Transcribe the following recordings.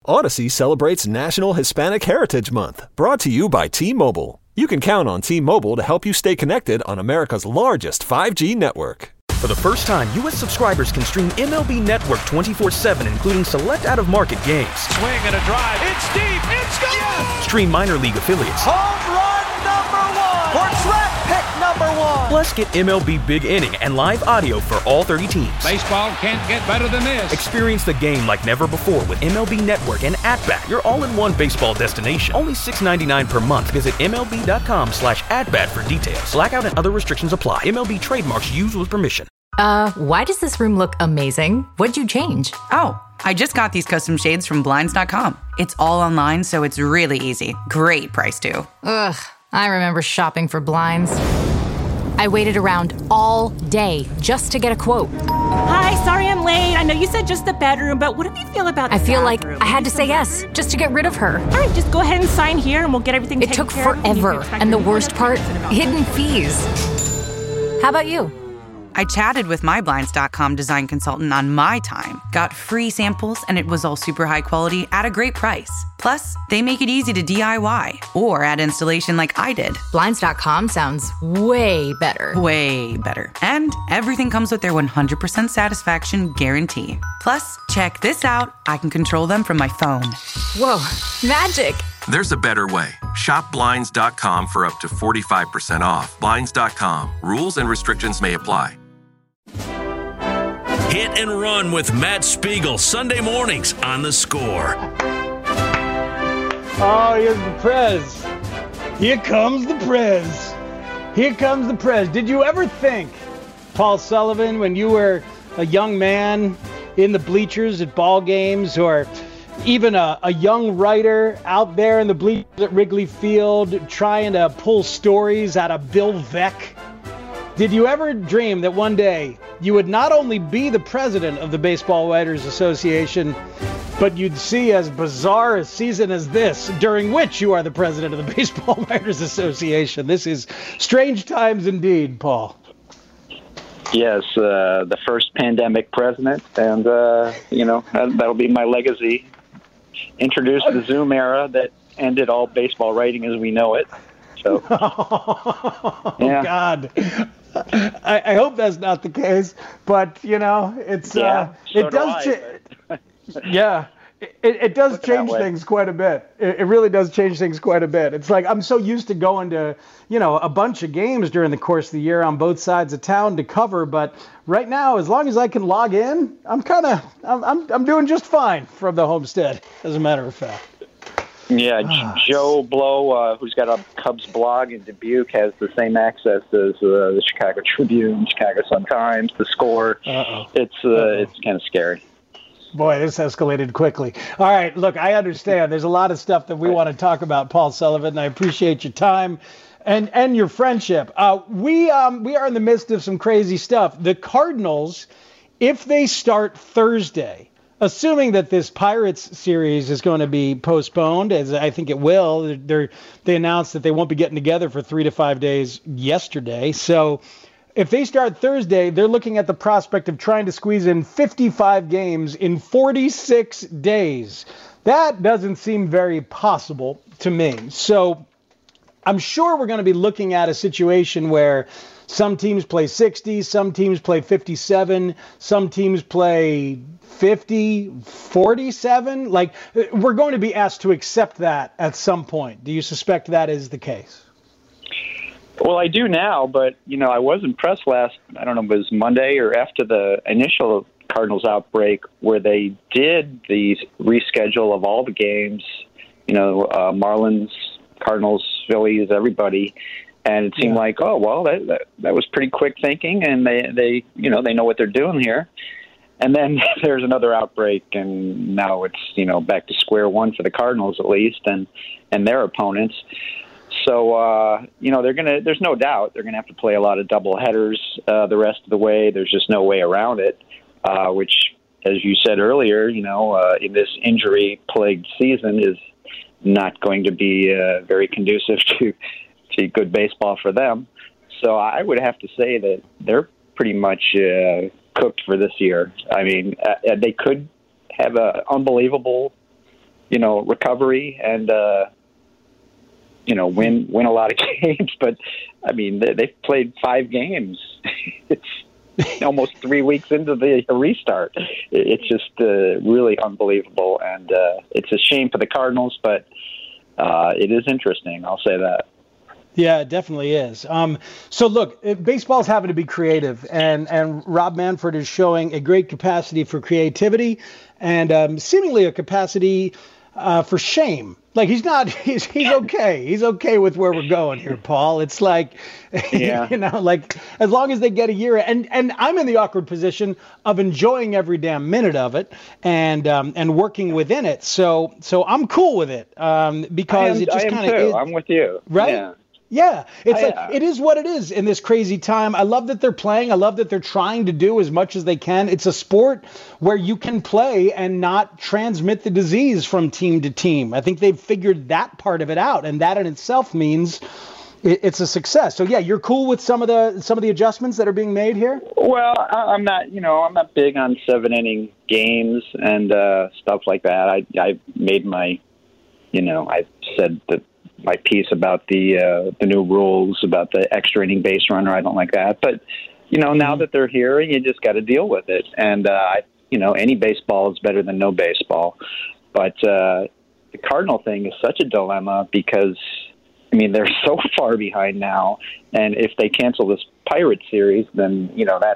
Odyssey celebrates National Hispanic Heritage Month, brought to you by T-Mobile. You can count on T-Mobile to help you stay connected on America's largest 5G network. For the first time, U.S. subscribers can stream MLB Network 24/7, including select out-of-market games. Swing and a drive. It's deep. It's gone. Yes! Stream minor league affiliates. Home run number one. Or draft pick number one. Plus, get MLB Big Inning and live audio for all 30 teams. Baseball can't get better than this. Experience the game like never before with MLB Network and At-Bat, your all-in-one baseball destination. Only $6.99 per month. Visit MLB.com/at-bat for details. Blackout and other restrictions apply. MLB trademarks used with permission. Why does this room look amazing? What'd you change? Oh, I just got these custom shades from Blinds.com. It's all online, so it's really easy. Great price, too. Ugh, I remember shopping for blinds. I waited around all day just to get a quote. Hi, sorry I'm late. I know you said just the bedroom, but what do you feel about the I feel like bathroom? I had to say yes just to get rid of her. All right, just go ahead and sign here and we'll get everything It taken took care of. forever, and the worst part, hidden fees. How about you? I chatted with my Blinds.com design consultant on my time, got free samples, and it was all super high quality at a great price. Plus, they make it easy to DIY or add installation like I did. Blinds.com sounds way better. Way better. And everything comes with their 100% satisfaction guarantee. Plus, check this out. I can control them from my phone. Whoa, magic. There's a better way. Shop Blinds.com for up to 45% off. Blinds.com. Rules and restrictions may apply. Hit and Run with Matt Spiegel, Sunday mornings on The Score. Oh, here's the Prez. Here comes the Prez. Here comes the Prez. Did you ever think, Paul Sullivan, when you were a young man in the bleachers at ball games, or even a young writer out there in the bleachers at Wrigley Field trying to pull stories out of Bill Veeck, did you ever dream that one day you would not only be the president of the Baseball Writers Association, but you'd see as bizarre a season as this, during which you are the president of the Baseball Writers Association? This is strange times indeed, Paul. Yes, the first pandemic president, and, that'll be my legacy. Introduced the Zoom era that ended all baseball writing as we know it. So, yeah. God. I hope that's not the case, but it's it does. Yeah, it does change things quite a bit. It really does change things quite a bit. It's like I'm so used to going to a bunch of games during the course of the year on both sides of town to cover, but right now, as long as I can log in, I'm doing just fine from the homestead. As a matter of fact. Yeah, Joe Blow, who's got a Cubs blog in Dubuque, has the same access as the Chicago Tribune, Chicago Sun-Times, The Score. It's kind of scary. Boy, this escalated quickly. All right, look, I understand. There's a lot of stuff that we want to talk about, Paul Sullivan, and I appreciate your time and your friendship. We are in the midst of some crazy stuff. The Cardinals, if they start Thursday, assuming that this Pirates series is going to be postponed, as I think it will, they announced that they won't be getting together for 3 to 5 days yesterday. So if they start Thursday, they're looking at the prospect of trying to squeeze in 55 games in 46 days. That doesn't seem very possible to me. So I'm sure we're going to be looking at a situation where some teams play 60, some teams play 57, some teams play 50, 47. Like, we're going to be asked to accept that at some point. Do you suspect that is the case? Well, I do now, but, I was impressed it was Monday or after the initial Cardinals outbreak, where they did the reschedule of all the games, Marlins, Cardinals, Phillies, everybody. And it seemed like, that was pretty quick thinking, and they know what they're doing here. And then there's another outbreak, and now it's back to square one for the Cardinals at least, and their opponents. So there's no doubt they're gonna have to play a lot of double headers the rest of the way. There's just no way around it. Which, as you said earlier, in this injury-plagued season is not going to be very conducive to good baseball for them. So I would have to say that they're pretty much cooked for this year. I mean, they could have an unbelievable recovery and, win a lot of games. But, I mean, they've played 5 games. It's almost 3 weeks into the restart. It's just really unbelievable. And it's a shame for the Cardinals, but it is interesting. I'll say that. Yeah, it definitely is. So look, baseball's having to be creative, and Rob Manfred is showing a great capacity for creativity and seemingly a capacity for shame. Like he's okay. He's okay with where we're going here, Paul. It's like, like as long as they get a year, and I'm in the awkward position of enjoying every damn minute of it and working within it. So I'm cool with it because it just kind of. I'm with you. Right. Yeah. Yeah, it is what it is in this crazy time. I love that they're playing. I love that they're trying to do as much as they can. It's a sport where you can play and not transmit the disease from team to team. I think they've figured that part of it out, and that in itself means it's a success. So yeah, you're cool with some of the adjustments that are being made here? Well, I'm not big on 7-inning games and stuff like that. I made my, I said that. My piece about the new rules about the extra inning base runner. I don't like that, but now that they're here, you just got to deal with it. And any baseball is better than no baseball. But the Cardinal thing is such a dilemma because they're so far behind now, and if they cancel this Pirates series, then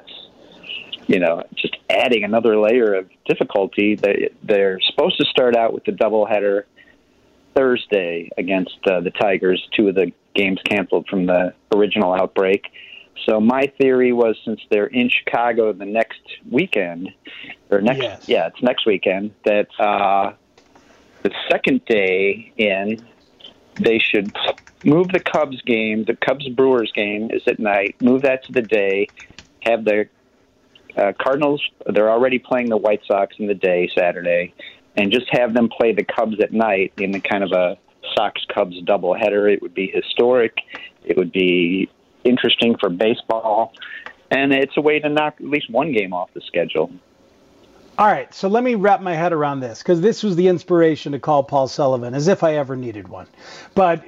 that's just adding another layer of difficulty. They're supposed to start out with the doubleheader Thursday against the Tigers, 2 of the games canceled from the original outbreak. So my theory was, since they're in Chicago the next weekend, it's next weekend, that the second day in, they should move the Cubs game. The Cubs-Brewers game is at night. Move that to the day. Have the Cardinals, they're already playing the White Sox in the day, Saturday, and just have them play the Cubs at night in the kind of a Sox-Cubs doubleheader. It would be historic. It would be interesting for baseball. And it's a way to knock at least one game off the schedule. All right, so let me wrap my head around this, because this was the inspiration to call Paul Sullivan, as if I ever needed one. But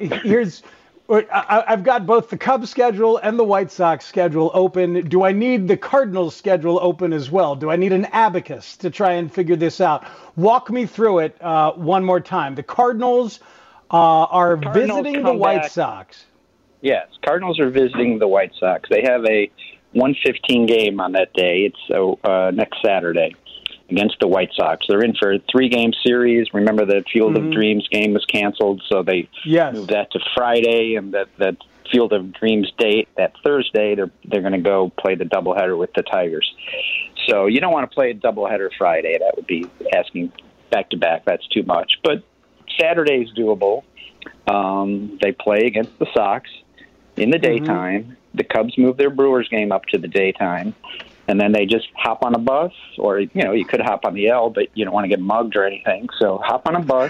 I've got both the Cubs schedule and the White Sox schedule open. Do I need the Cardinals schedule open as well? Do I need an abacus to try and figure this out? Walk me through it one more time. The Cardinals are visiting the White Sox. Yes, Cardinals are visiting the White Sox. They have a 1:15 game on that day. It's next Saturday against the White Sox. They're in for a 3-game series. Remember, the Field of Dreams game was canceled, so they moved that to Friday, and that Field of Dreams date, that Thursday, they're going to go play the doubleheader with the Tigers. So you don't want to play a doubleheader Friday. That would be asking back-to-back. That's too much. But Saturday's doable. They play against the Sox in the daytime. The Cubs move their Brewers game up to the daytime. And then they just hop on a bus, or, you could hop on the L, but you don't want to get mugged or anything. So hop on a bus,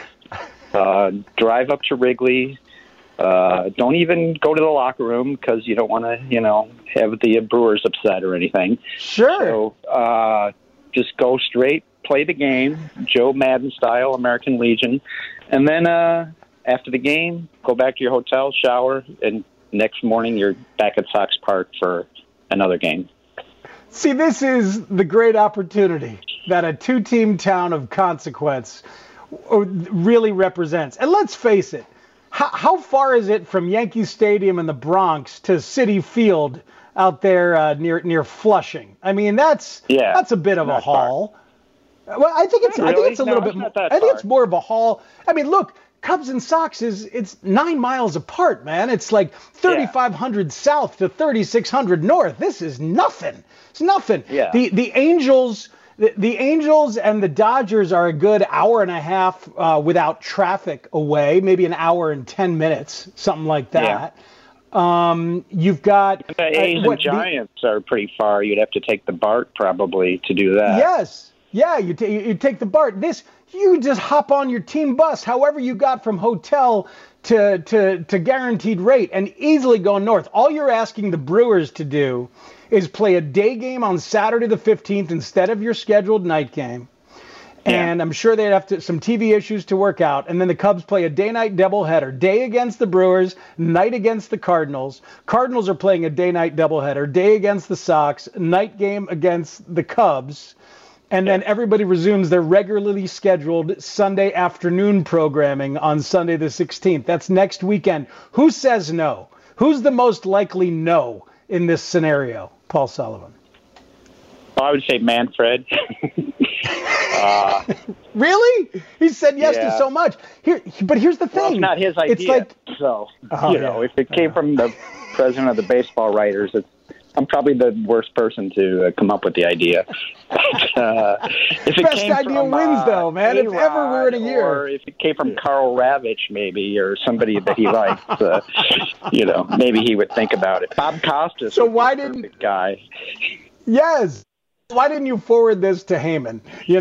drive up to Wrigley. Don't even go to the locker room because you don't want to, have the Brewers upset or anything. Sure. So just go straight, play the game, Joe Madden style, American Legion. And then after the game, go back to your hotel, shower, and next morning you're back at Sox Park for another game. See, this is the great opportunity that a 2-team town of consequence really represents. And let's face it, how far is it from Yankee Stadium in the Bronx to Citi Field out there near Flushing? I mean, that's a bit of a haul. Well, I think it's a little bit more. I think it's more of a haul. I mean, look, Cubs and Sox it's 9 miles apart, man. It's like 3,500 south to 3,600 north. This is nothing. It's nothing. Yeah. The Angels and the Dodgers are a good hour and a half without traffic away, maybe an hour and 10 minutes, something like that. Yeah. You've got the A's and Giants are pretty far. You'd have to take the BART probably to do that. Yes. Yeah, you take the BART. You just hop on your team bus, however you got from hotel to guaranteed rate, and easily go north. All you're asking the Brewers to do is play a day game on Saturday the 15th instead of your scheduled night game. And I'm sure they'd have some TV issues to work out. And then the Cubs play a day-night doubleheader. Day against the Brewers, night against the Cardinals. Cardinals are playing a day-night doubleheader. Day against the Sox, night game against the Cubs. And then everybody resumes their regularly scheduled Sunday afternoon programming on Sunday the 16th. That's next weekend. Who says no? Who's the most likely no in this scenario, Paul Sullivan? Well, I would say Manfred. Really? He said yes to so much. But here's the thing. Well, it's not his idea. It's like, if it came from the president of the baseball writers, I'm probably the worst person to come up with the idea. If it best came idea from, wins, though, man. If ever we're in a year. Or if it came from Carl Ravitch, maybe, or somebody that he likes, maybe he would think about it. Bob Costas. So why didn't guy? Yes. Why didn't you forward this to Heyman?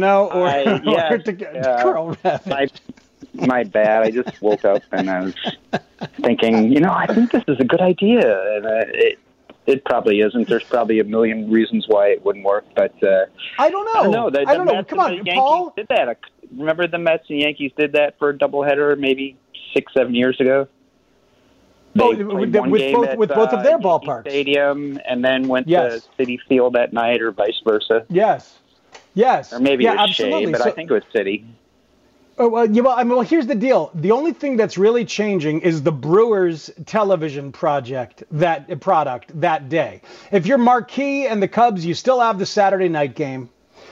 Or to Carl Ravitch? My bad. I just woke up and I was thinking, I think this is a good idea, and it probably isn't. There's probably a million reasons why it wouldn't work, but I don't know. I don't know. Come on, Yankees Paul. Did that? Remember the Mets and Yankees did that for a doubleheader maybe 6-7 years ago. With both of their ballparks. Stadium, and then went to Citi Field that night, or vice versa. Yes. Or maybe it was absolutely. Shea, but I think it was Citi. Oh, well, here's the deal. The only thing that's really changing is the Brewers television product that day. If you're Marquee and the Cubs, you still have the Saturday night game.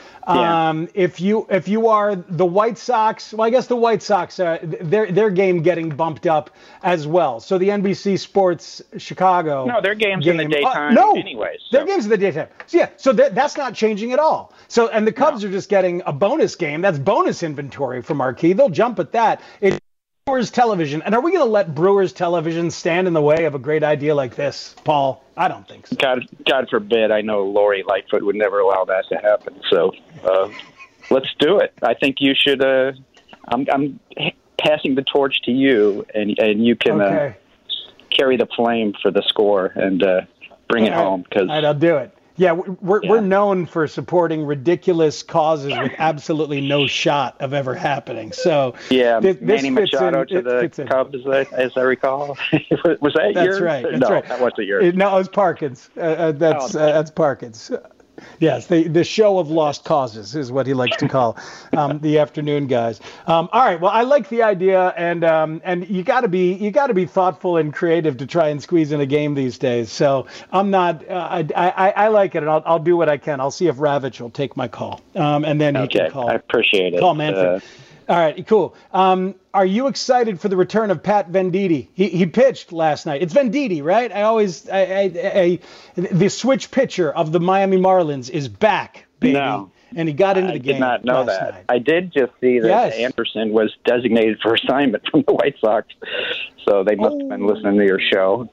If you are the White Sox, well, I guess the White Sox, their game getting bumped up as well. So the NBC Sports Chicago. No, their game's in the daytime anyway. So. Their game's in the daytime. So that's not changing at all. So, and the Cubs are just getting a bonus game. That's bonus inventory for Marquee. They'll jump at that. It's Brewers television. And are we going to let Brewers television stand in the way of a great idea like this, Paul? I don't think so. God forbid. I know Lori Lightfoot would never allow that to happen. So let's do it. I think you should. I'm passing the torch to you, and you can carry the flame for the score and bring it home. All right, I'll do it. Yeah, we're known for supporting ridiculous causes with absolutely no shot of ever happening. So Manny Machado to the Cubs, as I recall. Was that yours? That's right. That wasn't yours. No, it was Parkins. That's Parkins. Yes, the show of lost causes is what he likes to call the afternoon guys. All right, well, I like the idea, and you got to be thoughtful and creative to try and squeeze in a game these days. So I'm not. I like it, and I'll do what I can. I'll see if Ravitch will take my call, and then he can call. I appreciate it. Call Manfred. All right, cool. Are you excited for the return of Pat Venditti? He pitched last night. It's Venditti, right? The switch pitcher of the Miami Marlins is back, baby. No, and he got into the game. I did not know last that. night. I did just see that Anderson was designated for assignment from the White Sox, so they must have been listening to your show.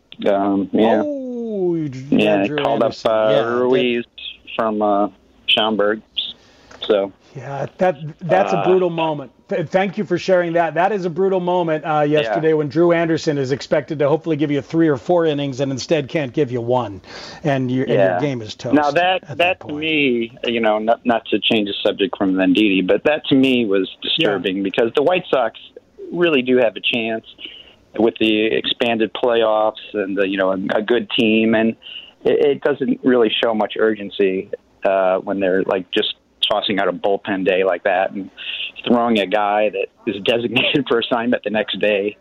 Called up Ruiz from Schaumburg. So. Yeah, that's a brutal moment. Thank you for sharing that. That is a brutal moment yesterday when Drew Anderson is expected to hopefully give you 3 or 4 innings and instead can't give you 1, and your game is toast. Now that to me, not to change the subject from Venditti, but that to me was disturbing because the White Sox really do have a chance with the expanded playoffs and a good team, and it doesn't really show much urgency when they're like just tossing out a bullpen day like that and throwing a guy that is designated for assignment the next day.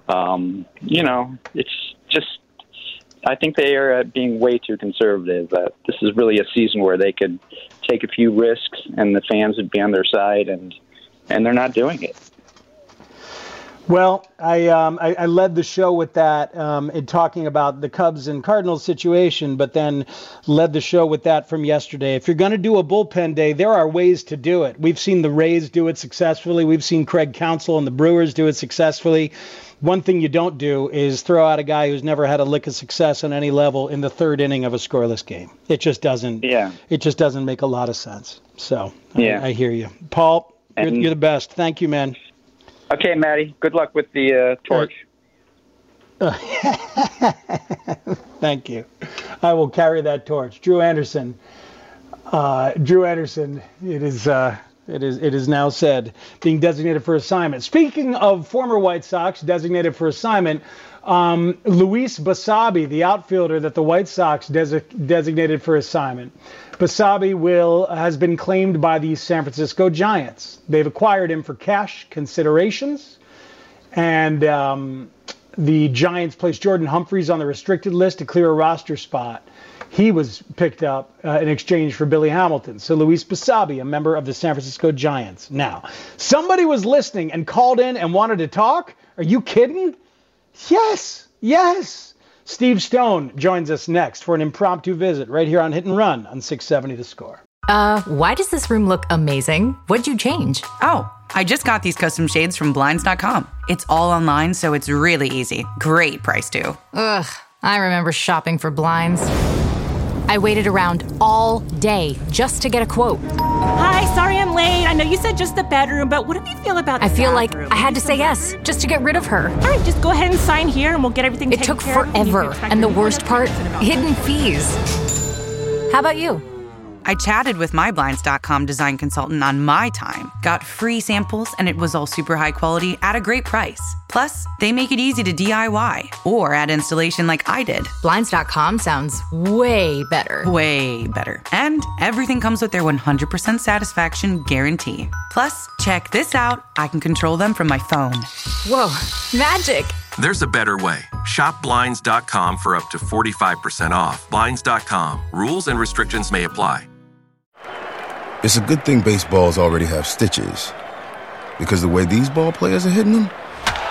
It's just, I think they are being way too conservative. This is really a season where they could take a few risks and the fans would be on their side, and they're not doing it. Well, I led the show with that in talking about the Cubs and Cardinals situation, but then led the show with that from yesterday. If you're going to do a bullpen day, there are ways to do it. We've seen the Rays do it successfully. We've seen Craig Counsell and the Brewers do it successfully. One thing you don't do is throw out a guy who's never had a lick of success on any level in the 3rd inning of a scoreless game. It just doesn't. Yeah. It just doesn't make a lot of sense. So I hear you, Paul. You're the best. Thank you, man. Okay, Matty. Good luck with the torch. Thank you. I will carry that torch. Drew Anderson. It is It is now said, being designated for assignment. Speaking of former White Sox designated for assignment, Luis Basabe, the outfielder that the White Sox designated for assignment. Basabe has been claimed by the San Francisco Giants. They've acquired him for cash considerations, and the Giants placed Jordan Humphreys on the restricted list to clear a roster spot. He was picked up in exchange for Billy Hamilton. So Luis Basabe, a member of the San Francisco Giants. Now, somebody was listening and called in and wanted to talk? Are you kidding? Yes. Steve Stone joins us next for an impromptu visit right here on Hit and Run on 670 The Score. Why does this room look amazing? What'd you change? Oh, I just got these custom shades from Blinds.com. It's all online, so it's really easy. Great price, too. Ugh, I remember shopping for blinds. I waited around all day just to get a quote. Hi, sorry I'm late. I know you said just the bedroom, but what do you feel about the I feel like bathroom? I had to say yes just to get rid of her. All right, just go ahead and sign here and we'll get everything taken care of. It took forever. And the worst part, hidden fees. How about you? I chatted with my Blinds.com design consultant on my time, got free samples, and it was all super high quality at a great price. Plus, they make it easy to DIY or add installation like I did. Blinds.com sounds way better. Way better. And everything comes with their 100% satisfaction guarantee. Plus, check this out. I can control them from my phone. Whoa, magic. There's a better way. Shop Blinds.com for up to 45% off. Blinds.com. Rules and restrictions may apply. It's a good thing baseballs already have stitches. Because the way these ball players are hitting them?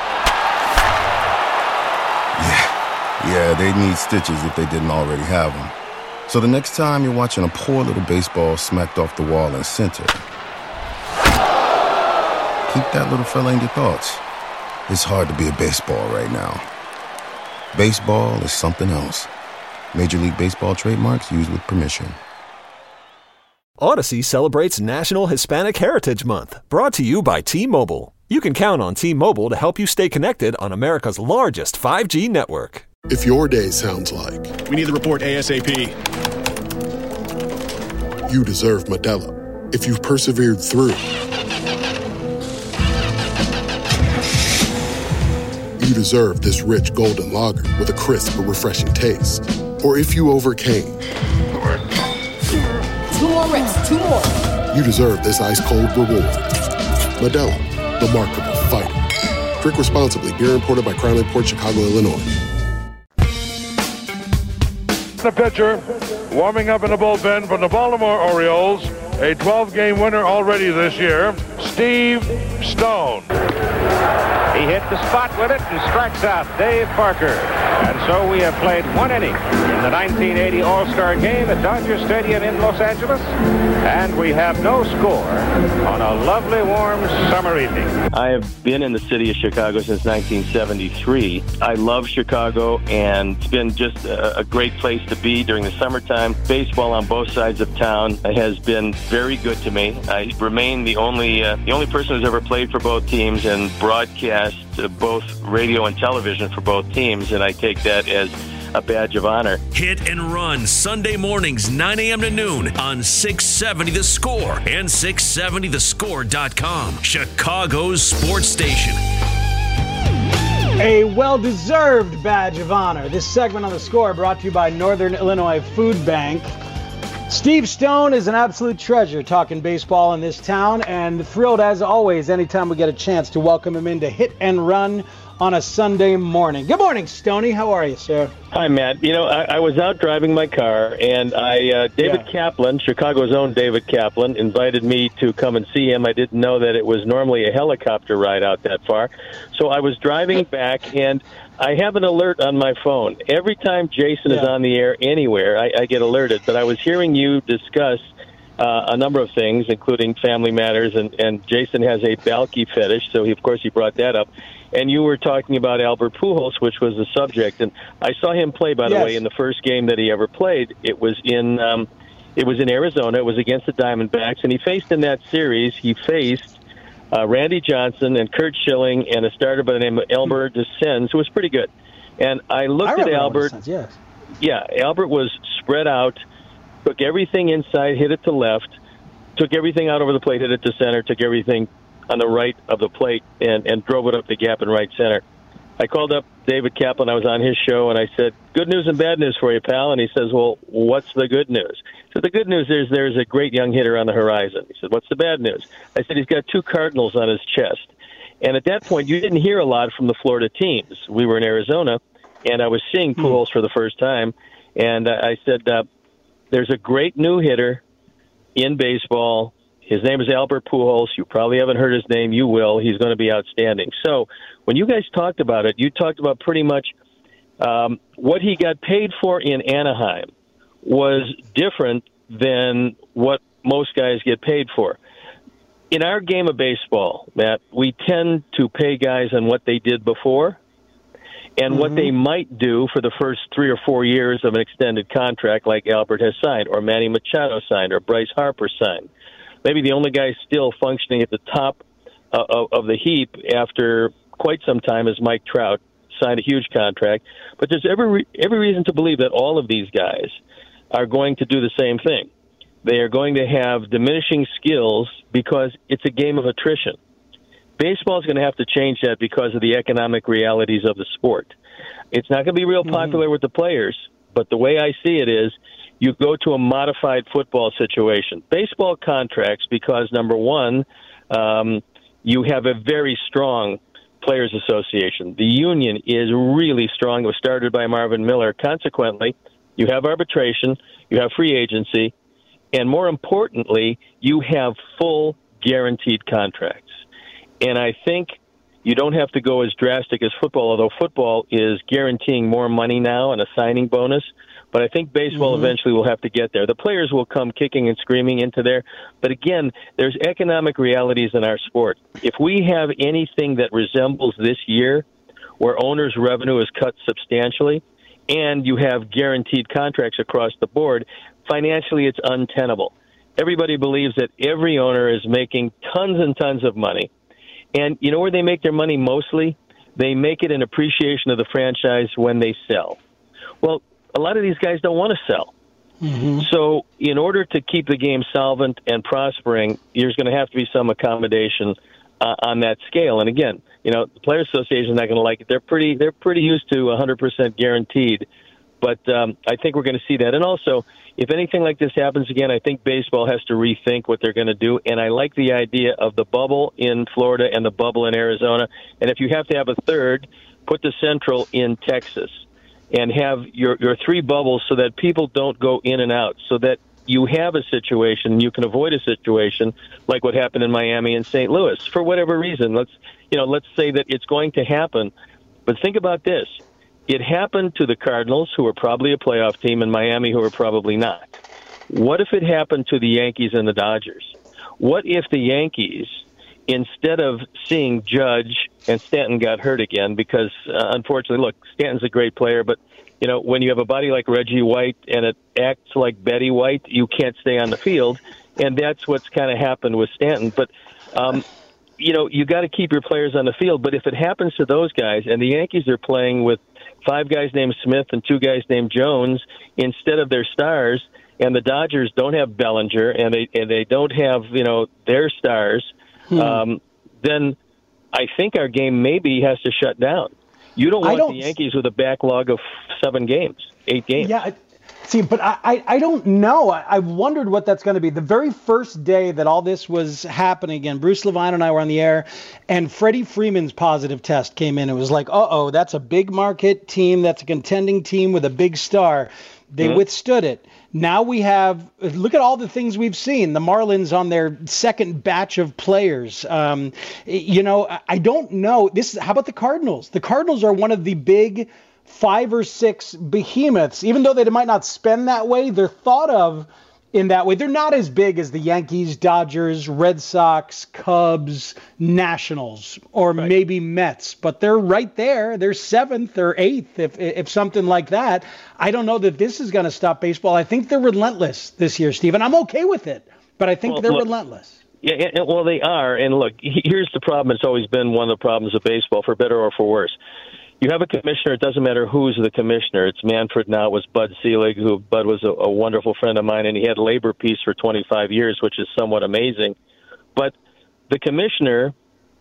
Yeah, they'd need stitches if they didn't already have them. So the next time you're watching a poor little baseball smacked off the wall in center, keep that little fella in your thoughts. It's hard to be a baseball right now. Baseball is something else. Major League Baseball trademarks used with permission. Odyssey celebrates National Hispanic Heritage Month, brought to you by T-Mobile. You can count on T-Mobile to help you stay connected on America's largest 5G network. If your day sounds like... We need the report ASAP. You deserve Modelo. If you've persevered through... You deserve this rich golden lager with a crisp but refreshing taste. Or if you overcame... 2 more reps, 2 more. You deserve this ice-cold reward. Modelo, the mark of a fighter. Drink responsibly. Beer imported by Crown Imports, Chicago, Illinois. The pitcher, warming up in the bullpen from the Baltimore Orioles, a 12-game winner already this year, Steve Stone. He hit the spot with it and strikes out Dave Parker. And so we have played 1 inning in the 1980 All-Star Game at Dodger Stadium in Los Angeles. And we have no score on a lovely, warm summer evening. I have been in the city of Chicago since 1973. I love Chicago, and it's been just a great place to be during the summertime. Baseball on both sides of town has been very good to me. I remain the only person who's ever played for both teams and broadcast both radio and television for both teams, and I take that as a badge of honor. Hit and Run, Sunday mornings, 9 a.m. to noon on 670 The Score and 670thescore.com, Chicago's sports station. A well-deserved badge of honor. This segment on The Score brought to you by Northern Illinois Food Bank. Steve Stone is an absolute treasure talking baseball in this town, and thrilled as always anytime we get a chance to welcome him into Hit and Run on a Sunday morning. Good morning, Stoney. How are you, sir? Hi, Matt. You know, I was out driving my car, and David Kaplan, Chicago's own David Kaplan, invited me to come and see him. I didn't know that it was normally a helicopter ride out that far. So I was driving back, and I have an alert on my phone. Every time Jason is on the air anywhere, I get alerted. But I was hearing you discuss a number of things, including family matters, and Jason has a Balky fetish, so of course he brought that up. And you were talking about Albert Pujols, which was the subject. And I saw him play, by the way, in the first game that he ever played. It was in Arizona. It was against the Diamondbacks. And he faced Randy Johnson and Curt Schilling and a starter by the name of Elmer DeSenz, who was pretty good. And I looked at Albert. Yeah, Albert was spread out, took everything inside, hit it to left, took everything out over the plate, hit it to center, took everything on the right of the plate, and drove it up the gap in right center. I called up David Kaplan. I was on his show, and I said, good news and bad news for you, pal. And he says, well, what's the good news? So the good news is there's a great young hitter on the horizon. He said, what's the bad news? I said, he's got 2 Cardinals on his chest. And at that point, you didn't hear a lot from the Florida teams. We were in Arizona, and I was seeing Pujols for the first time. And I said, there's a great new hitter in baseball. His name is Albert Pujols. You probably haven't heard his name. You will. He's going to be outstanding. So when you guys talked about it, you talked about pretty much what he got paid for in Anaheim was different than what most guys get paid for. In our game of baseball, Matt, we tend to pay guys on what they did before and what they might do for the first 3 or 4 years of an extended contract like Albert has signed, or Manny Machado signed, or Bryce Harper signed. Maybe the only guy still functioning at the top of the heap after quite some time is Mike Trout, signed a huge contract. But there's every reason to believe that all of these guys are going to do the same thing. They are going to have diminishing skills because it's a game of attrition. Baseball is going to have to change that because of the economic realities of the sport. It's not going to be real popular with the players, but the way I see it is you go to a modified football situation. Baseball contracts, because, number one, you have a very strong players association. The union is really strong. It was started by Marvin Miller. Consequently, you have arbitration, you have free agency, and more importantly, you have full guaranteed contracts. And I think you don't have to go as drastic as football, although football is guaranteeing more money now and a signing bonus. But I think baseball eventually will have to get there. The players will come kicking and screaming into there. But again, there's economic realities in our sport. If we have anything that resembles this year, where owners' revenue is cut substantially, and you have guaranteed contracts across the board, financially it's untenable. Everybody believes that every owner is making tons and tons of money. And you know where they make their money mostly? They make it in appreciation of the franchise when they sell. Well, a lot of these guys don't want to sell. So in order to keep the game solvent and prospering, there's going to have to be some accommodation on that scale. And again, you know, the Players Association is not going to like it. They're pretty used to 100% guaranteed. But I think we're going to see that. And also, if anything like this happens again, I think baseball has to rethink what they're going to do. And I like the idea of the bubble in Florida and the bubble in Arizona. And if you have to have a third, put the Central in Texas and have your 3 bubbles so that people don't go in and out, so that you have a situation, you can avoid a situation like what happened in Miami and St. Louis for whatever reason. Let's say that it's going to happen. But think about this. It happened to the Cardinals, who are probably a playoff team, and Miami, who are probably not. What if it happened to the Yankees and the Dodgers? What if the Yankees, instead of seeing Judge, and Stanton got hurt again because, unfortunately, look, Stanton's a great player, but, you know, when you have a body like Reggie White and it acts like Betty White, you can't stay on the field, and that's what's kind of happened with Stanton. But, you know, you got to keep your players on the field, but if it happens to those guys, and the Yankees are playing with 5 guys named Smith and 2 guys named Jones instead of their stars, and the Dodgers don't have Bellinger and they don't have, you know, their stars, then I think our game maybe has to shut down. You don't want the Yankees with a backlog of 8 games. Yeah, see, but I don't know. I wondered what that's going to be. The very first day that all this was happening again, Bruce Levine and I were on the air, and Freddie Freeman's positive test came in. It was like, uh-oh, that's a big market team. That's a contending team with a big star. They withstood it. Now we have, look at all the things we've seen. The Marlins on their second batch of players. You know, I don't know. How about the Cardinals? The Cardinals are one of the big 5 or 6 behemoths. Even though they might not spend that way, they're thought of in that way. They're not as big as the Yankees, Dodgers, Red Sox, Cubs, Nationals, or maybe Mets, but they're right there. They're 7th or 8th, if something like that. I don't know that this is going to stop baseball. I think they're relentless this year, Steve, and I'm okay with it, but I think they're relentless. Yeah, well, they are. And look, here's the problem. It's always been one of the problems of baseball, for better or for worse. you have a commissioner. It doesn't matter who's the commissioner. It's Manfred now. It was Bud Selig, who Bud was a wonderful friend of mine, and he had labor peace for 25 years, which is somewhat amazing. But the commissioner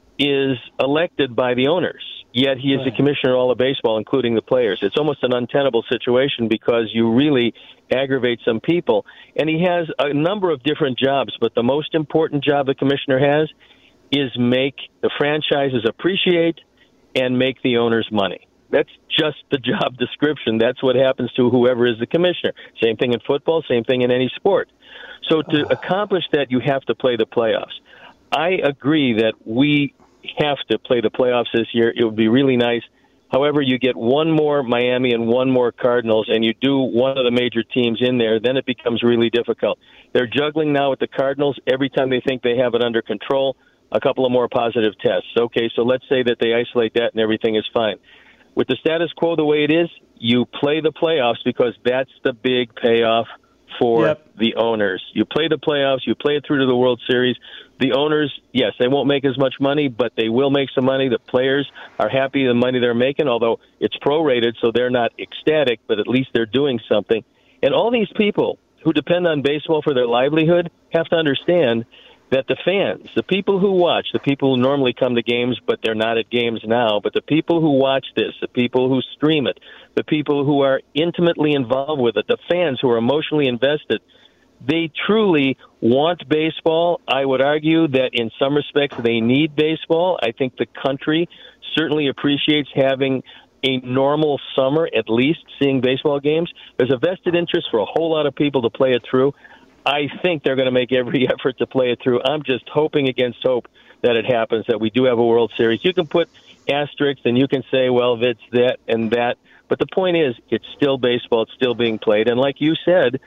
is elected by the owners, yet he is the commissioner of all of baseball, including the players. It's almost an untenable situation because you really aggravate some people. And he has a number of different jobs, but the most important job the commissioner has is make the franchises appreciate and make the owners money. That's just the job description. That's what happens to whoever is the commissioner. Same thing in football, same thing in any sport. So to accomplish that, you have to play the playoffs. I agree that we have to play the playoffs this year. It would be really nice. However, you get one more Miami and one more Cardinals, and you do one of the major teams in there, then it becomes really difficult. They're juggling now with the Cardinals. Every time they think they have it under control, a couple of more positive tests. Okay, so let's say that they isolate that and everything is fine. With the status quo the way it is, you play the playoffs because that's the big payoff for the owners. You play the playoffs, you play it through to the World Series. The owners, yes, they won't make as much money, but they will make some money. The players are happy with the money they're making, although it's prorated, so they're not ecstatic, but at least they're doing something. And all these people who depend on baseball for their livelihood have to understand that the fans, the people who watch, the people who normally come to games, but they're not at games now, but the people who watch this, the people who stream it, the people who are intimately involved with it, the fans who are emotionally invested, they truly want baseball. I would argue that in some respects they need baseball. I think the country certainly appreciates having a normal summer, at least seeing baseball games. There's a vested interest for a whole lot of people to play it through. I think they're going to make every effort to play it through. I'm just hoping against hope that it happens, that we do have a World Series. You can put asterisks and you can say, well, it's that and that. But the point is, it's still baseball. It's still being played. And like you said,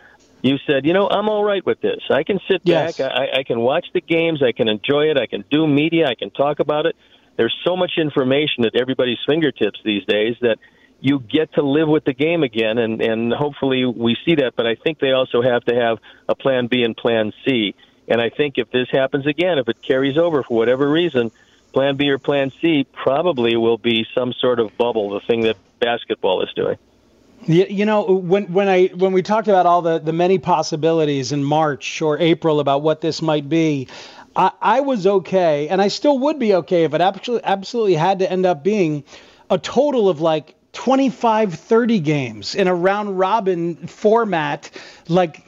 I'm all right with this. I can sit back. I can watch the games. I can enjoy it. I can do media. I can talk about it. There's so much information at everybody's fingertips these days that you get to live with the game again, and hopefully we see that. But I think they also have to have a plan B and plan C. And I think if this happens again, if it carries over for whatever reason, plan B or plan C probably will be some sort of bubble, the thing that basketball is doing. You know, when we talked about all the many possibilities in March or April about what this might be, I was okay, and I still would be okay if it absolutely had to end up being a total of like 25, 30 games in a round robin format, like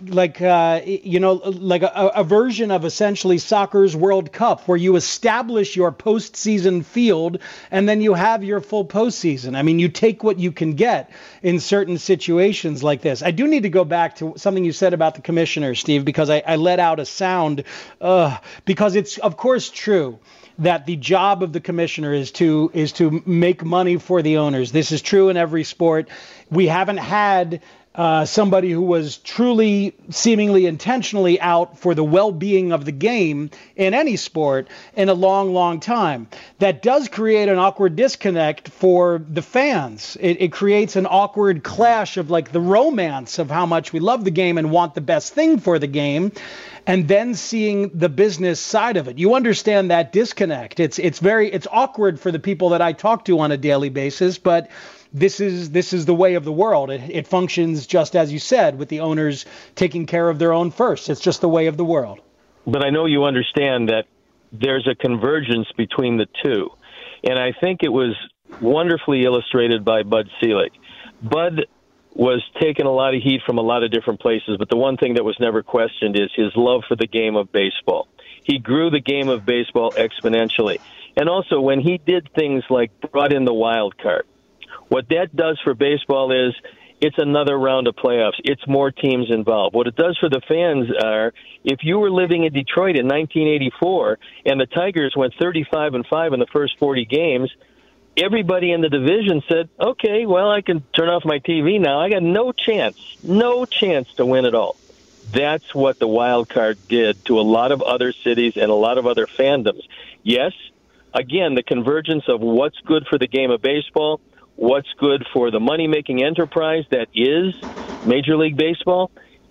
a version of essentially soccer's World Cup, where you establish your postseason field and then you have your full postseason. I mean, you take what you can get in certain situations like this. I do need to go back to something you said about the commissioner, Steve, because I let out a sound, because it's of course true that the job of the commissioner is to make money for the owners. This is true in every sport. We haven't had somebody who was truly, seemingly intentionally out for the well-being of the game in any sport in a long, long time. That does create an awkward disconnect for the fans. It creates an awkward clash of like the romance of how much we love the game and want the best thing for the game, and then seeing the business side of it. You understand that disconnect. It's awkward for the people that I talk to on a daily basis, but this is the way of the world. It functions just as you said, with the owners taking care of their own first. It's just the way of the world. But I know you understand that there's a convergence between the two. And I think it was wonderfully illustrated by Bud Selig. Bud was taking a lot of heat from a lot of different places, but the one thing that was never questioned is his love for the game of baseball. He grew the game of baseball exponentially. And also, when he did things like brought in the wild card, what that does for baseball is it's another round of playoffs. It's more teams involved. What it does for the fans are, if you were living in Detroit in 1984 and the Tigers went 35-5 in the first 40 games, everybody in the division said, okay, well, I can turn off my TV now. I got no chance to win it all. That's what the wild card did to a lot of other cities and a lot of other fandoms. Yes, again, the convergence of what's good for the game of baseball, what's good for the money-making enterprise that is Major League Baseball.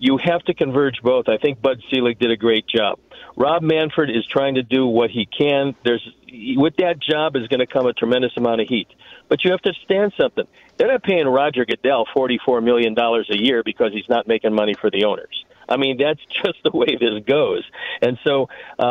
you have to converge both. I think Bud Selig did a great job. Rob Manfred is trying to do what he can. With that job is going to come a tremendous amount of heat. But you have to understand something. They're not paying Roger Goodell $44 million a year because he's not making money for the owners. I mean, that's just the way this goes. And so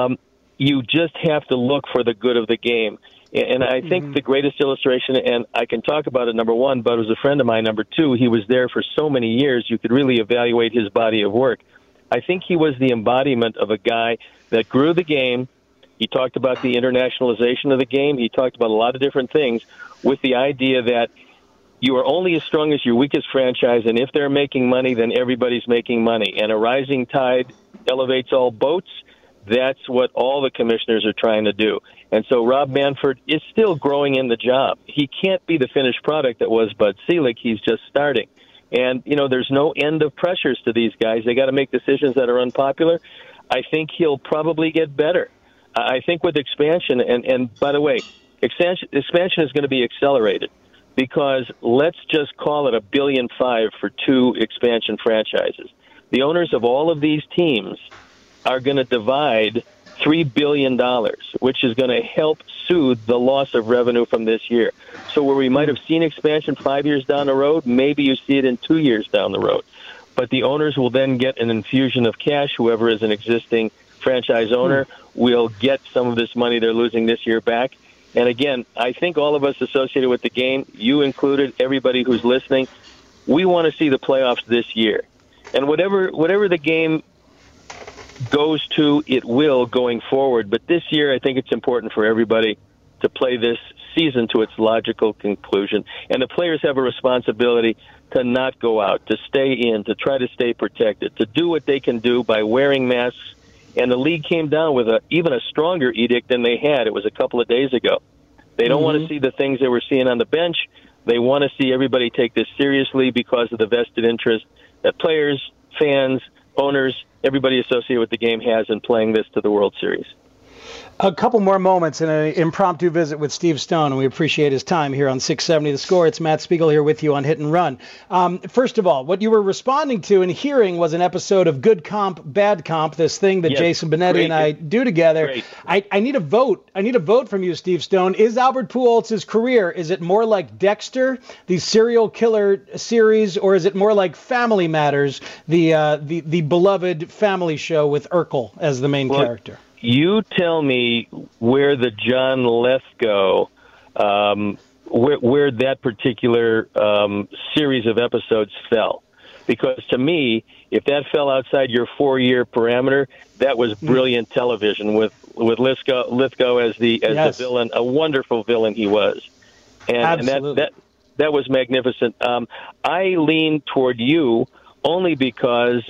you just have to look for the good of the game. And I think the greatest illustration, and I can talk about it, number one, Bud was a friend of mine. Number two, he was there for so many years, you could really evaluate his body of work. I think he was the embodiment of a guy that grew the game. He talked about the internationalization of the game. He talked about a lot of different things with the idea that you are only as strong as your weakest franchise, and if they're making money, then everybody's making money. And a rising tide elevates all boats. That's what all the commissioners are trying to do. And so Rob Manfred is still growing in the job. He can't be the finished product that was Bud Selig. He's just starting. And, there's no end of pressures to these guys. They got to make decisions that are unpopular. I think he'll probably get better. I think with expansion, and by the way, expansion is going to be accelerated because let's just call it $1.5 billion for 2 expansion franchises. The owners of all of these teams are going to divide $3 billion, which is going to help soothe the loss of revenue from this year. So where we might have seen expansion 5 years down the road, maybe you see it in 2 years down the road. But the owners will then get an infusion of cash. Whoever is an existing franchise owner will get some of this money they're losing this year back. And again, I think all of us associated with the game, you included, everybody who's listening, we want to see the playoffs this year. And whatever the game goes to, it will going forward. But this year, I think it's important for everybody to play this season to its logical conclusion. And the players have a responsibility to not go out, to stay in, to try to stay protected, to do what they can do by wearing masks. And the league came down with even a stronger edict than they had. It was a couple of days ago. They don't want to see the things they were seeing on the bench. They want to see everybody take this seriously because of the vested interest that players, fans, owners, everybody associated with the game has in playing this to the World Series. A couple more moments in an impromptu visit with Steve Stone, and we appreciate his time here on 670 The Score. It's Matt Spiegel here with you on Hit and Run. First of all, what you were responding to and hearing was an episode of Good Comp, Bad Comp, this thing that Jason Benetti and I do together. I need a vote. I need a vote from you, Steve Stone. Is Albert Pujols' career, is it more like Dexter, the serial killer series, or is it more like Family Matters, the beloved family show with Urkel as the main character? You tell me where the John Lithgow, where that particular series of episodes fell. Because to me, if that fell outside your 4-year parameter, that was brilliant television with Lithgow as the villain, a wonderful villain he was. And that was magnificent. I lean toward you only because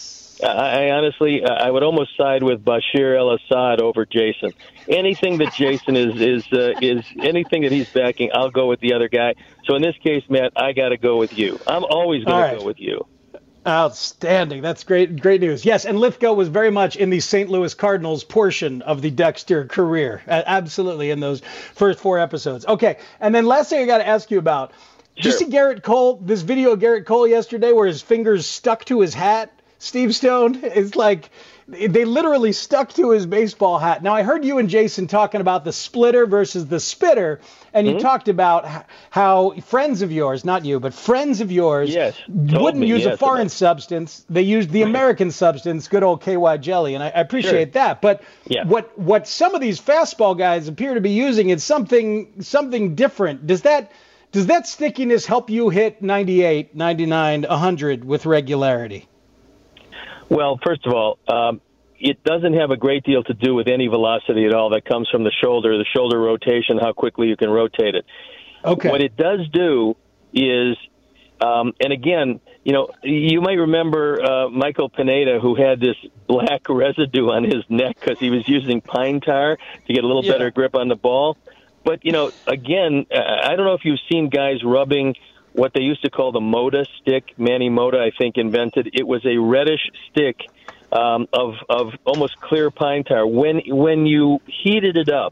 I honestly, I would almost side with Bashir al-Assad over Jason. Anything that Jason is anything that he's backing, I'll go with the other guy. So in this case, Matt, I got to go with you. I'm always going to go with you. Outstanding. That's great news. Yes, and Lithgow was very much in the St. Louis Cardinals portion of the Dexter career. Absolutely, in those first 4 episodes. Okay, and then last thing I got to ask you about. Did you see Garrett Cole, this video of Garrett Cole yesterday where his fingers stuck to his hat? Steve Stone, it's like they literally stuck to his baseball hat. Now, I heard you and Jason talking about the splitter versus the spitter, and you talked about how friends of yours, not you, but friends of yours, wouldn't use a foreign substance. They used the American substance, good old KY jelly, and I appreciate that. But what some of these fastball guys appear to be using is something different. Does that stickiness help you hit 98, 99, 100 with regularity? Well, first of all, it doesn't have a great deal to do with any velocity at all that comes from the shoulder rotation, how quickly you can rotate it. Okay. What it does do is, and again, you might remember Michael Pineda, who had this black residue on his neck because he was using pine tar to get a little better grip on the ball. But, again, I don't know if you've seen guys rubbing what they used to call the Moda stick. Manny Moda, I think, invented. It was a reddish stick of almost clear pine tar. When you heated it up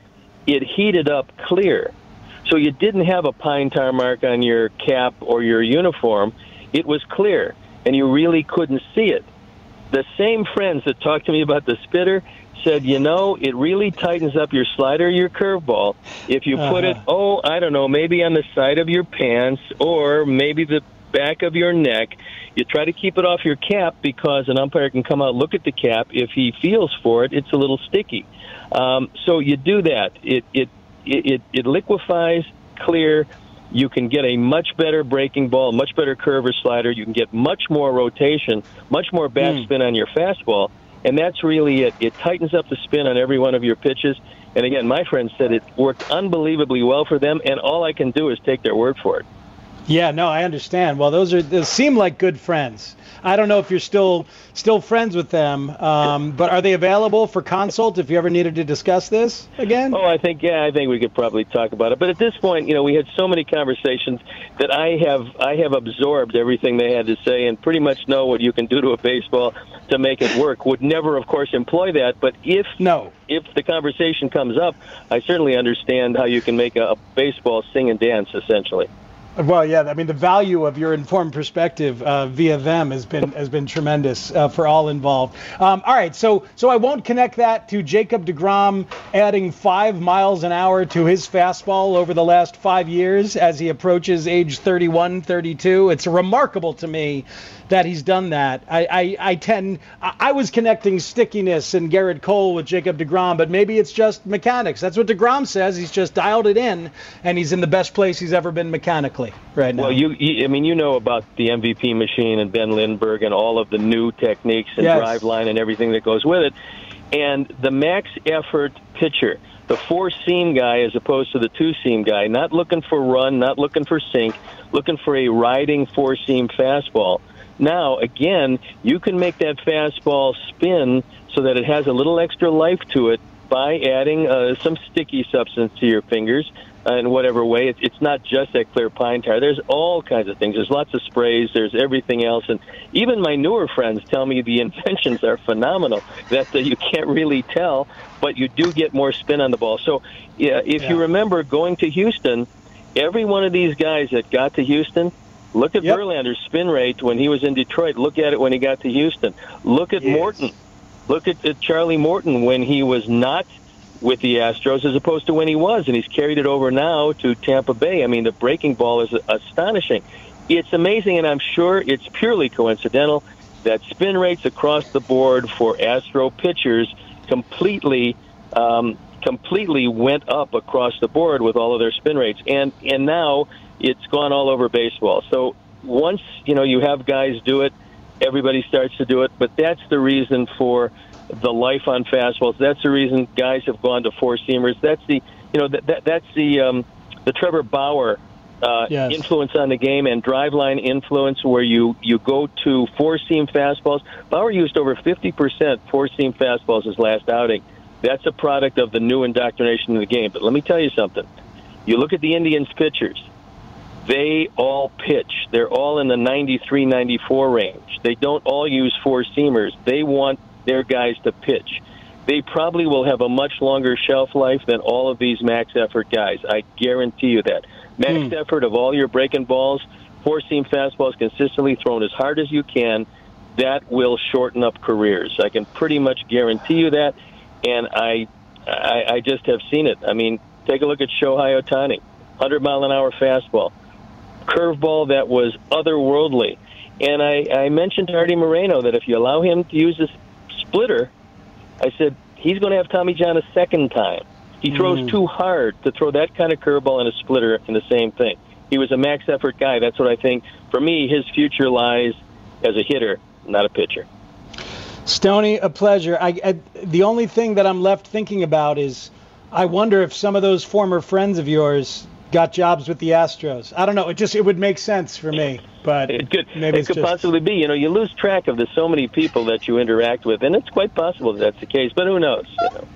clear. So you didn't have a pine tar mark on your cap or your uniform. It was clear. and you really couldn't see it. The same friends that talked to me about the spitter said, it really tightens up your slider, your curveball, if you put it, maybe on the side of your pants or maybe the back of your neck. You try to keep it off your cap because an umpire can come out, look at the cap. If he feels for it, it's a little sticky. So you do that. It liquefies clear. You can get a much better breaking ball, much better curve or slider. You can get much more rotation, much more backspin on your fastball. And that's really it. It tightens up the spin on every one of your pitches. And again, my friend said it worked unbelievably well for them, and all I can do is take their word for it. Yeah, no, I understand. Well, those seem like good friends. I don't know if you're still friends with them, but are they available for consult if you ever needed to discuss this again? Oh, I think we could probably talk about it. But at this point, we had so many conversations that I have absorbed everything they had to say and pretty much know what you can do to a baseball to make it work. Would never, of course, employ that. But if the conversation comes up, I certainly understand how you can make a baseball sing and dance, essentially. Well, yeah, I mean, the value of your informed perspective via them has been tremendous for all involved. All right, so I won't connect that to Jacob deGrom adding 5 miles an hour to his fastball over the last 5 years as he approaches age 31, 32. It's remarkable to me that he's done that. I was connecting stickiness and Garrett Cole with Jacob deGrom, but maybe it's just mechanics. That's what deGrom says. He's just dialed it in, and he's in the best place he's ever been mechanically right now. Well, you know about the MVP machine and Ben Lindbergh and all of the new techniques and drive line and everything that goes with it. And the max effort pitcher, the 4-seam guy as opposed to the 2-seam guy, not looking for run, not looking for sink, looking for a riding 4-seam fastball. Now, again, you can make that fastball spin so that it has a little extra life to it by adding some sticky substance to your fingers in whatever way. It's not just that clear pine tar. There's all kinds of things. There's lots of sprays. There's everything else. And even my newer friends tell me the inventions are phenomenal, that you can't really tell, but you do get more spin on the ball. So if you remember going to Houston, every one of these guys that got to Houston, look at Verlander's spin rate when he was in Detroit. Look at it when he got to Houston. Look at Morton. Look at Charlie Morton when he was not with the Astros as opposed to when he was, and he's carried it over now to Tampa Bay. I mean, the breaking ball is astonishing. It's amazing, and I'm sure it's purely coincidental that spin rates across the board for Astro pitchers completely went up across the board with all of their spin rates. And now it's gone all over baseball. So once, you have guys do it, everybody starts to do it. But that's the reason for the life on fastballs. That's the reason guys have gone to 4-seamers. That's the, that's the Trevor Bauer influence on the game and driveline influence where you go to 4-seam fastballs. Bauer used over 50% 4-seam fastballs his last outing. That's a product of the new indoctrination of the game. But let me tell you something. You look at the Indians pitchers. They all pitch. They're all in the 93, 94 range. They don't all use 4-seamers. They want their guys to pitch. They probably will have a much longer shelf life than all of these max effort guys. I guarantee you that. Max effort of all your breaking balls, 4-seam fastballs consistently thrown as hard as you can, that will shorten up careers. I can pretty much guarantee you that, and I just have seen it. I mean, take a look at Shohei Ohtani, 100-mile-an-hour fastball. Curveball that was otherworldly. And I mentioned to Artie Moreno that if you allow him to use this splitter, I said, he's going to have Tommy John a second time. He throws too hard to throw that kind of curveball and a splitter in the same thing. He was a max effort guy. That's what I think. For me, his future lies as a hitter, not a pitcher. Stoney, a pleasure. The only thing that I'm left thinking about is I wonder if some of those former friends of yours got jobs with the Astros. I don't know. It would make sense for me, but it could possibly be. You lose track of so many people that you interact with, and it's quite possible that that's the case. But who knows?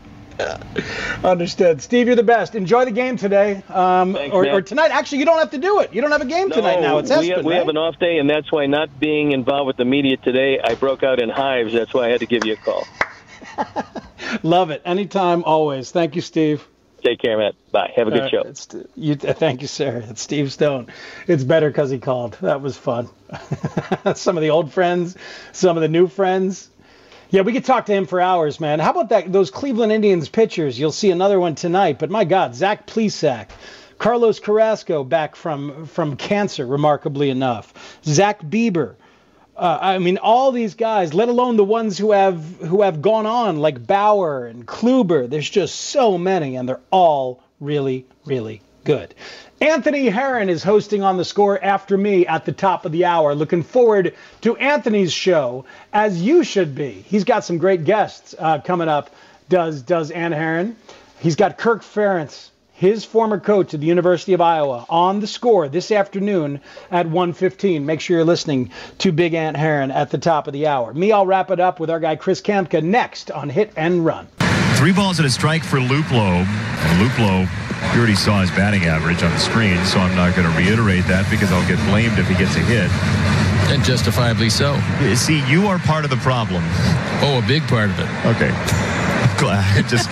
Understood. Steve, you're the best. Enjoy the game today, Thanks, or tonight. Actually, you don't have to do it. You don't have a game tonight now. It's Espen, we have an off day, and that's why not being involved with the media today, I broke out in hives. That's why I had to give you a call. Love it. Anytime, always. Thank you, Steve. Take care, man. Bye. Have a good show. Thank you, sir. It's Steve Stone. It's better because he called. That was fun. Some of the old friends, some of the new friends. Yeah, we could talk to him for hours, man. How about those Cleveland Indians pitchers? You'll see another one tonight. But my God, Zach Plesac, Carlos Carrasco back from cancer, remarkably enough. Zach Bieber. All these guys, let alone the ones who have gone on, like Bauer and Kluber. There's just so many, and they're all really, really good. Anthony Herron is hosting On the Score after me at the top of the hour. Looking forward to Anthony's show, as you should be. He's got some great guests coming up, does Ann Herron. He's got Kirk Ferentz, his former coach at the University of Iowa, On the Score this afternoon at 1:15. Make sure you're listening to Big Ant Herron at the top of the hour. Me, I'll wrap it up with our guy Chris Kamka next on Hit and Run. 3 balls and a strike for Luplow. Luplow, you already saw his batting average on the screen, so I'm not going to reiterate that because I'll get blamed if he gets a hit. And justifiably so. See, you are part of the problem. Oh, a big part of it. Okay. I'm glad.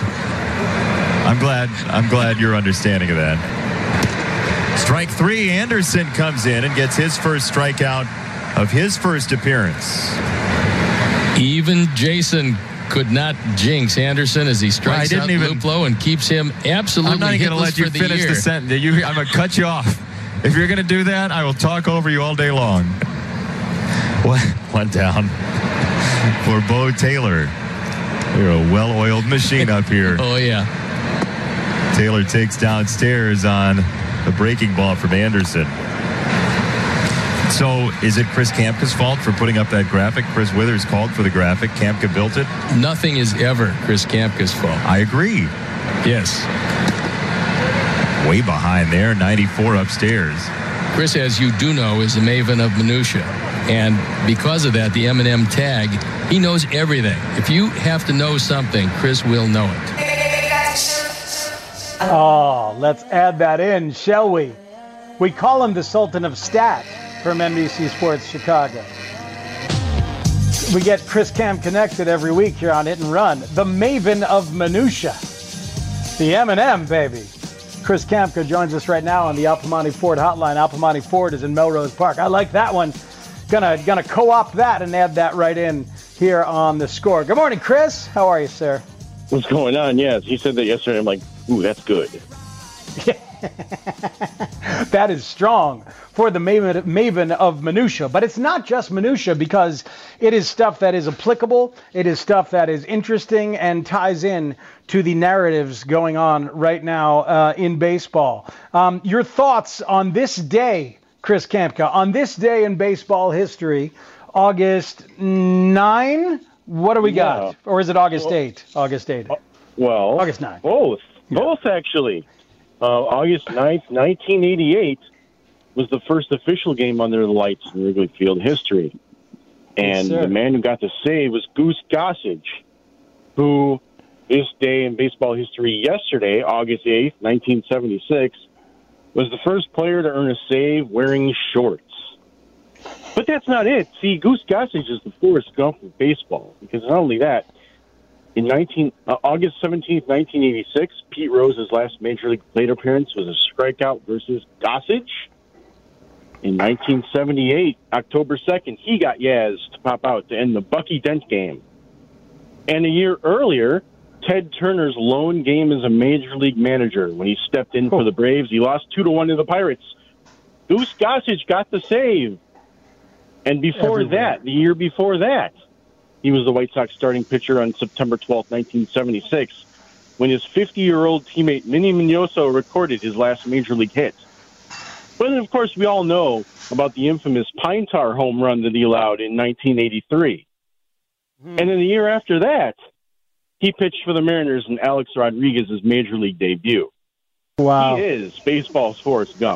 I'm glad you're understanding of that. Strike 3, Anderson comes in and gets his first strikeout of his first appearance. Even Jason could not jinx Anderson as he strikes out Luplow and keeps him absolutely I'm not going to let you finish the sentence. I'm going to cut you off. If you're going to do that, I will talk over you all day long. One down for Bo Taylor. You're a well-oiled machine up here. Oh, yeah. Taylor takes downstairs on the breaking ball from Anderson. So is it Chris Kamka's fault for putting up that graphic? Chris Withers called for the graphic. Kamka built it? Nothing is ever Chris Kamka's fault. I agree. Yes. Way behind there, 94 upstairs. Chris, as you do know, is a maven of minutia. And because of that, the M&M tag, he knows everything. If you have to know something, Chris will know it. Oh, let's add that in, shall we? We call him the Sultan of Stat from NBC Sports Chicago. We get Chris Cam connected every week here on Hit and Run. The Maven of Minutia. The M&M, baby. Chris Kamka joins us right now on the Al Piemonte Ford hotline. Al Piemonte Ford is in Melrose Park. I like that one. Gonna co-opt that and add that right in here on The Score. Good morning, Chris. How are you, sir? What's going on? Yes, he said that yesterday. I'm like, ooh, that's good. That is strong for the maven of minutia. But it's not just minutia, because it is stuff that is applicable. It is stuff that is interesting and ties in to the narratives going on right now in baseball. Your thoughts on this day, Chris Kamka, on this day in baseball history, August 9? What do we got? Or is it August 8? August 8. Well, August 9. Both actually. August 9th, 1988 was the first official game under the lights in Wrigley Field history. And the man who got the save was Goose Gossage, who this day in baseball history yesterday, August 8th, 1976, was the first player to earn a save wearing shorts. But that's not it. See, Goose Gossage is the Forrest Gump of baseball, because not only that, in August 17th, 1986, Pete Rose's last Major League plate appearance was a strikeout versus Gossage. In 1978, October 2nd, he got Yaz to pop out to end the Bucky Dent game. And a year earlier, Ted Turner's lone game as a Major League manager, when he stepped in for the Braves, he lost 2-1 to the Pirates. Goose Gossage got the save. And before that, the year before that, he was the White Sox starting pitcher on September 12th, 1976, when his 50-year-old teammate Minnie Minoso recorded his last Major League hit. But then, of course, we all know about the infamous Pine Tar home run that he allowed in 1983. And then the year after that, he pitched for the Mariners in Alex Rodriguez's Major League debut. Wow. He is baseball's Forrest Gump.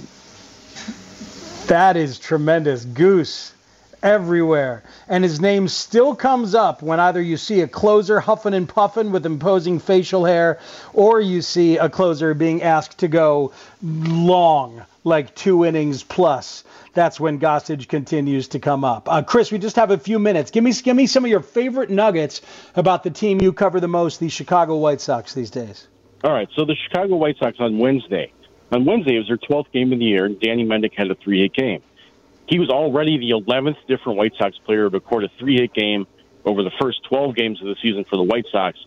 That is tremendous. Goose everywhere. And his name still comes up when either you see a closer huffing and puffing with imposing facial hair, or you see a closer being asked to go long, like 2 innings plus. That's when Gossage continues to come up. Chris, we just have a few minutes. Give me some of your favorite nuggets about the team you cover the most, the Chicago White Sox these days. All right, so the Chicago White Sox on Wednesday. On Wednesday, it was their 12th game of the year, and Danny Mendick had a 3-hit game. He was already the 11th different White Sox player to record a 3-hit game over the first 12 games of the season for the White Sox.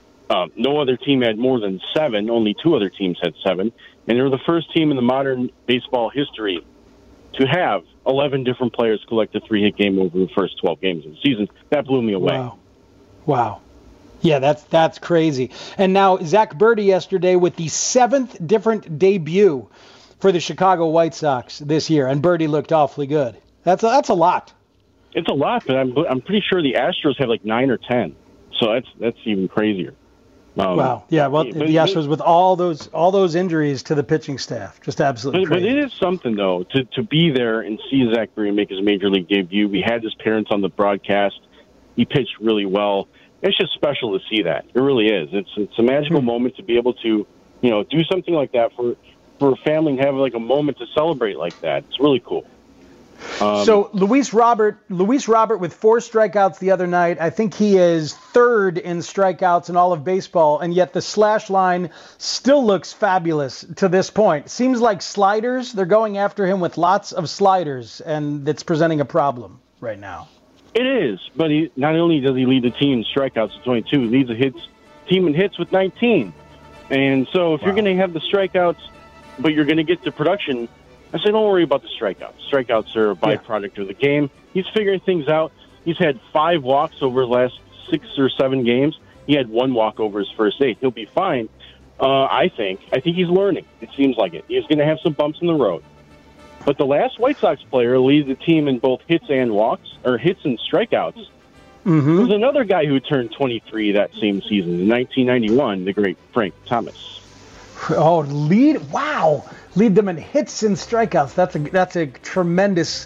No other team had more than 7. Only 2 other teams had 7. And they were the first team in the modern baseball history to have 11 different players collect a 3-hit game over the first 12 games of the season. That blew me away. Wow. Yeah, that's crazy. And now Zach Berty yesterday with the 7th different debut for the Chicago White Sox this year, and Berty looked awfully good. That's a lot. It's a lot, but I'm pretty sure the Astros have like 9 or 10. So that's even crazier. Wow. Yeah. Well, the Astros with all those injuries to the pitching staff, just absolutely crazy. But it is something though to be there and see Zach Berty make his major league debut. We had his parents on the broadcast. He pitched really well. It's just special to see that. It really is. It's a magical moment to be able to, do something like that for a family and have like a moment to celebrate like that. It's really cool. So Luis Robert with 4 strikeouts the other night. I think he is 3rd in strikeouts in all of baseball, and yet the slash line still looks fabulous to this point. Seems like sliders. They're going after him with lots of sliders, and it's presenting a problem right now. It is, but not only does he lead the team in strikeouts with 22, he leads the team in hits with 19. And so if you're going to have the strikeouts, but you're going to get the production, I say don't worry about the strikeouts. Strikeouts are a byproduct of the game. He's figuring things out. He's had 5 walks over the last 6 or 7 games. He had 1 walk over his first 8. He'll be fine, I think. I think he's learning. It seems like it. He's going to have some bumps in the road. But the last White Sox player leads the team in both hits and walks, or hits and strikeouts. Mm-hmm. There's another guy who turned 23 that same season, in 1991, the great Frank Thomas. Oh, lead them in hits and strikeouts. That's a tremendous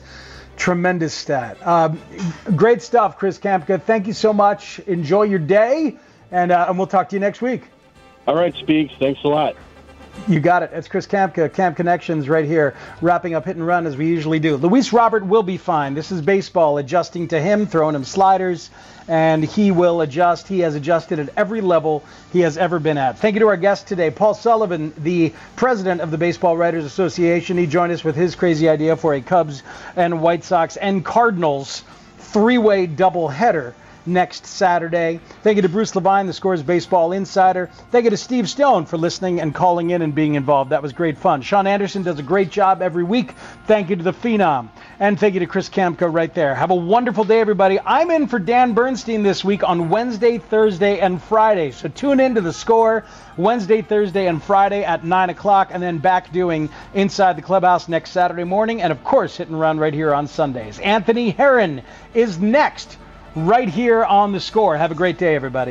stat. Great stuff, Chris Kamka. Thank you so much. Enjoy your day, and we'll talk to you next week. All right, Speaks. Thanks a lot. You got it. It's Chris Kamka, Camp Connections right here, wrapping up Hit and Run as we usually do. Luis Robert will be fine. This is baseball adjusting to him, throwing him sliders, and he will adjust. He has adjusted at every level he has ever been at. Thank you to our guest today, Paul Sullivan, the president of the Baseball Writers Association. He joined us with his crazy idea for a Cubs and White Sox and Cardinals 3-way doubleheader next Saturday. Thank you to Bruce Levine, the Scores Baseball Insider. Thank you to Steve Stone for listening and calling in and being involved. That was great fun. Sean Anderson does a great job every week. Thank you to the Phenom. And thank you to Chris Kamka right there. Have a wonderful day, everybody. I'm in for Dan Bernstein this week on Wednesday, Thursday, and Friday. So tune in to The Score Wednesday, Thursday, and Friday at 9 o'clock, and then back doing Inside the Clubhouse next Saturday morning. And, of course, Hit and Run right here on Sundays. Anthony Herron is next right here on The Score. Have a great day, everybody.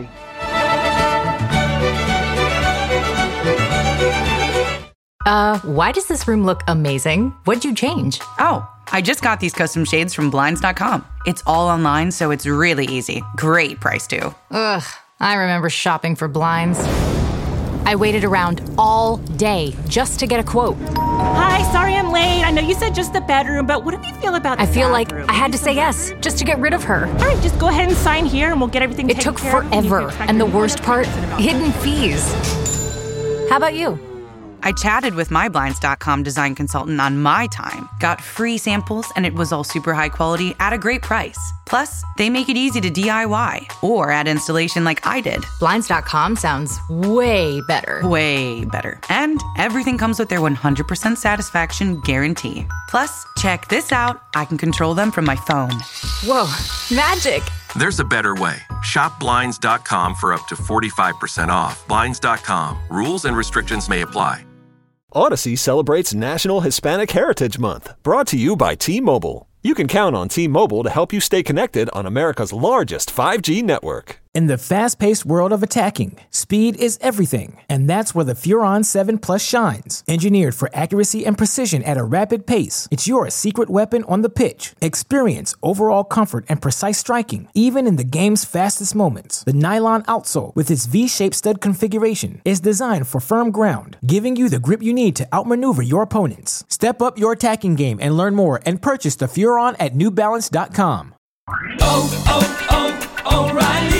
Why does this room look amazing? What'd you change? Oh, I just got these custom shades from Blinds.com. It's all online, so it's really easy. Great price, too. Ugh, I remember shopping for blinds. I waited around all day just to get a quote. Hi, sorry I'm late. I know you said just the bedroom, but what do you feel about the I feel bathroom? like I had to say yes, just to get rid of her. All right, just go ahead and sign here and we'll get everything taken care of. It took forever, and the worst part, hidden fees. How about you? I chatted with my Blinds.com design consultant on my time, got free samples, and it was all super high quality at a great price. Plus, they make it easy to DIY or add installation like I did. Blinds.com sounds way better. Way better. And everything comes with their 100% satisfaction guarantee. Plus, check this out. I can control them from my phone. Whoa, magic. There's a better way. Shop Blinds.com for up to 45% off. Blinds.com. Rules and restrictions may apply. Odyssey celebrates National Hispanic Heritage Month, brought to you by T-Mobile. You can count on T-Mobile to help you stay connected on America's largest 5G network. In the fast-paced world of attacking, speed is everything, and that's where the Furon 7 Plus shines. Engineered for accuracy and precision at a rapid pace, it's your secret weapon on the pitch. Experience overall comfort and precise striking, even in the game's fastest moments. The nylon outsole, with its V-shaped stud configuration, is designed for firm ground, giving you the grip you need to outmaneuver your opponents. Step up your attacking game and learn more and purchase the Furon at NewBalance.com. O'Reilly.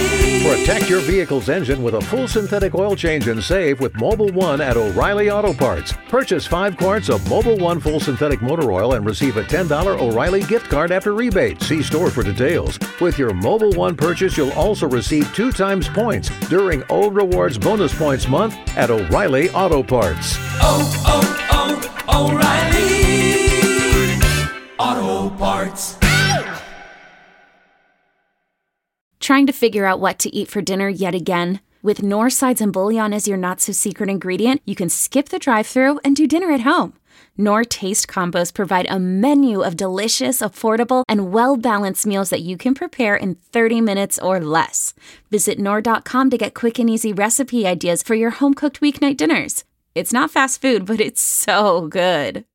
Protect your vehicle's engine with a full synthetic oil change and save with Mobil 1 at O'Reilly Auto Parts. Purchase 5 quarts of Mobil 1 full synthetic motor oil and receive a $10 O'Reilly gift card after rebate. See store for details. With your Mobil 1 purchase, you'll also receive 2 times points during O Rewards Bonus Points Month at O'Reilly Auto Parts. O'Reilly Auto Parts. Trying to figure out what to eat for dinner yet again? With Knorr sides and bouillon as your not-so-secret ingredient, you can skip the drive-thru and do dinner at home. Knorr Taste Combos provide a menu of delicious, affordable, and well-balanced meals that you can prepare in 30 minutes or less. Visit Knorr.com to get quick and easy recipe ideas for your home-cooked weeknight dinners. It's not fast food, but it's so good.